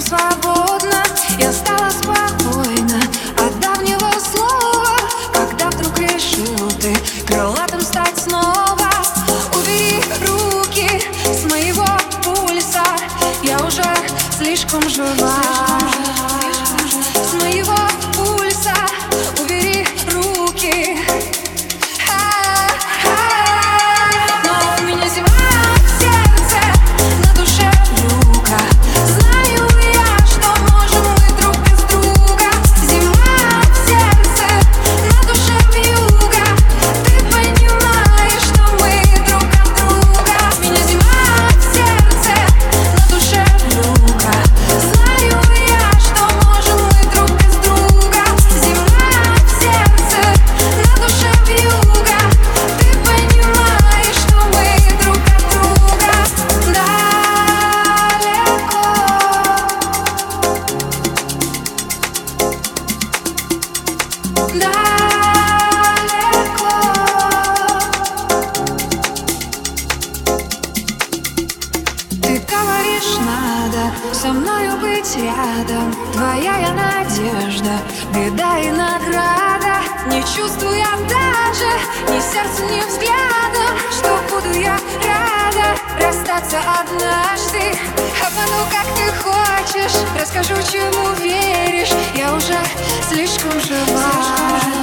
свободна. Я стала спокойна от давнего слова, когда вдруг решил ты крылатым стать снова. Убери руки с моего пульса, я уже слишком жива. С моего пульса убери руки. Но у меня зима в сердце, на душе вьюга. Знаю я, что можем мы друг без друга. Зима в сердце, на душе вьюга. Ты понимаешь, что мы друг от друга. У меня зима в сердце, на душе вьюга. Знаю я, что можем мы друг без друга. Зима в сердце, на душе вьюга. Ты понимаешь, что мы друг от друга. Далеко, ты говоришь, надо со мною быть рядом. Твоя я надежда, беда и награда. Не чувствуя даже ни сердцем, ни взглядом, что буду я рада расстаться однажды. Обману, как ты хочешь, расскажу, чему веришь. Я уже слишком жива.